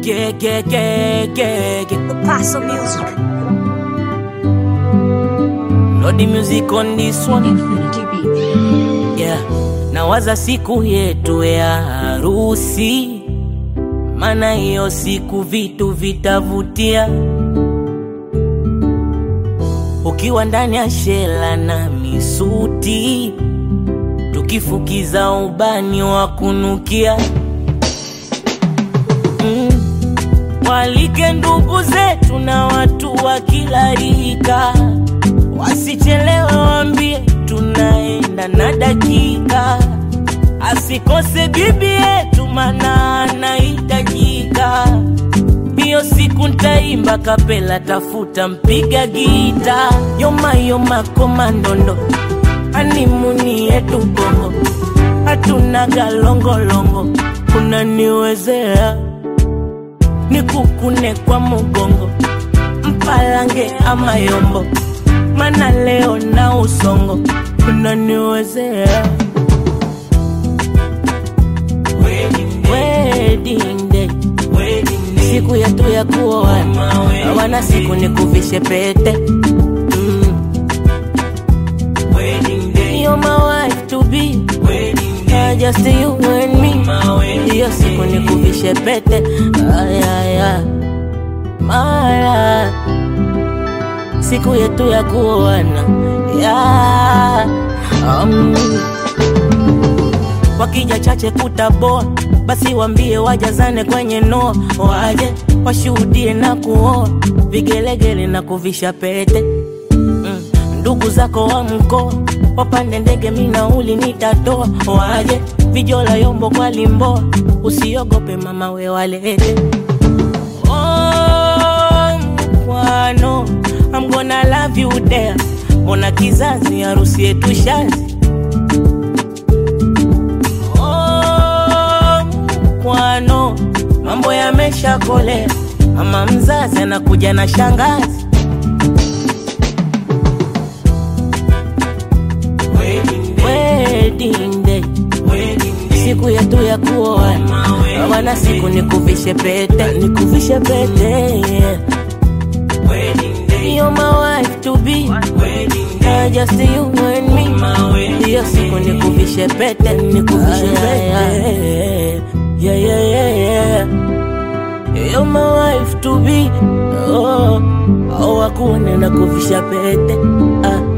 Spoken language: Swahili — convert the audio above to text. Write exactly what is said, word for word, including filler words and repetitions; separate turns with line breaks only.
Yeah, yeah, yeah, yeah, yeah.
Paso Music.
Lodi music on this one.
Infinity Beats.
Yeah. Nawaza siku yetu ya harusi, mana hiyo siku vitu vitavutia. Ukiwa ndani ya shela na misuti, tukifukiza ubani wa kunukia. mm. Walike ndugu zetu na watu wa kila rika, wasichelewe waambie tunaenda na dakika. Asikose bibi yetu mana anahitajika. Hiyo siku ntaimba kapela, tafuta mpiga gita. Yoma yoma komandondo, animuni yetu bongo, hatuna galongolongo. Unaniwezea nikukune kwa mugongo, mpalange ama yombo, mana leo na usongo. Unaniwezea wedding day, siku yetu ya kuoana, wana siku nikuvishe pete. mm. You're my wife to be, uh, just you and me. Hiyo siku nikuvishe pete. Ay, ay, ay. Mara siku yetu ya kuoana, yeah. um. Wakija chache kutaboa, basi wambie wajazane kwenye noa. Waje washuhudie na kuoa, vigelegele na kuvisha pete. mm. Ndugu zako wa mkoa wapande ndege, mina uli nitatoa. Waje vijola yombo kwa limboa, usiogope mama we walete. Oh, mkwano, I'm gonna love you there. Mbona kizazi harusi yetu shazi. Kwano mambo yamesha kolea, mama mzazi anakuja na shangazi. Wedding day, siku yetu ya kuoana, wana siku nikuvishe pete, nikuvishe pete. yeah. You're my wife to be, uh, just you and me. Hiyo siku nikuvishe pete, nikuvishe pete. Yeah, yeah, yeah, yeah. You're my wife to be. Oh, oh, wakune na kuvisha pete. Ah.